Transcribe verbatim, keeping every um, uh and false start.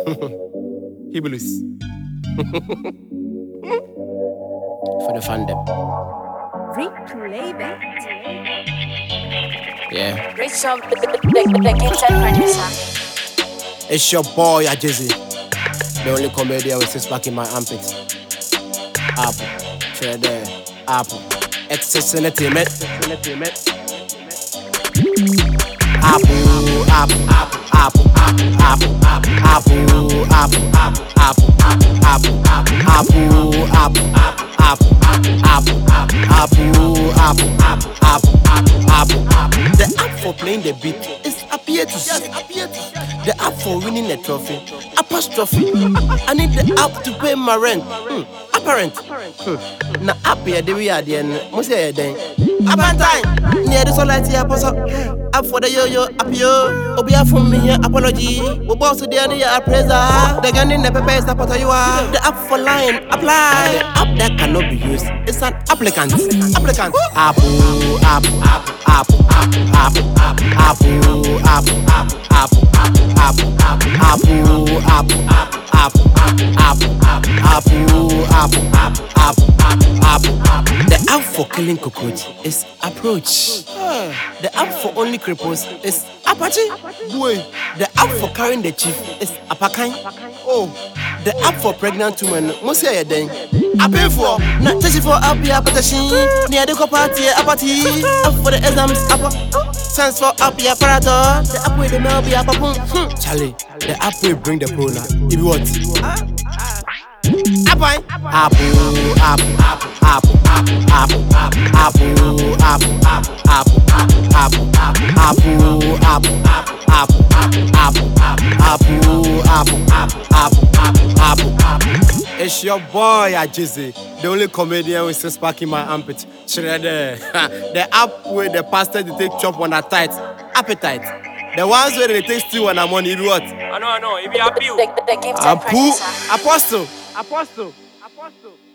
Hibulus. For the fandom. Replay that. Yeah. Rich of the, the, the, the gifted producer. It's your boy, Ajizzy. The only comedian with six pack in my armpit. Apple. Share there. Apple. Excess entertainment. Apple, apple, apple, apple, apple, apple, apple, apple, apple, apple, apple, apple, apple, apple, apple, apple, apple, apple, apple. The app for playing the beat is appear to see. The app for winning a trophy, apostrophe. I need the app to pay my rent. Hmm. Apparent. Hmm. Na app here the way at the end. Must say then. Apantine. Near the solar tea apostle. Up for the yo-yo, up yo. Obia from me here, apology. We boss to the other appraiser. The gun in the paper is what you are. The app for line, apply. The app that cannot be used is an applicant. Applicant. Apple, apple, apple, apple, apple, apple, apple, apple, apple, apple, apple, apple, apple, apple, apple, apple, apple, apple. The app for killing cockroach is approach. The app for only cripples is Apache. Boy. The app for carrying the chief is Apakan. Oh. The app for pregnant women, must say a dang. I pay for not touch for up here, but the near the party, apathy. Up for the exams, up. Sense for up here, apparatus. The app with the mail be up. Charlie, the app will bring the corona. If you want. Apple, apple, apple, apple, apple, apple, apple, apple, apple, apple, apple, apple, apple, apple, apple, apple. It's your boy Ajizzy, the only comedian with six pack in my armpit. Shredder, the app where the pastor they take chop on a tight appetite. The ones where they take stew when I'm on it what? I know, I know. If you happy, The, the, the gifted Apu, producer. apostle. Apostle, apostle.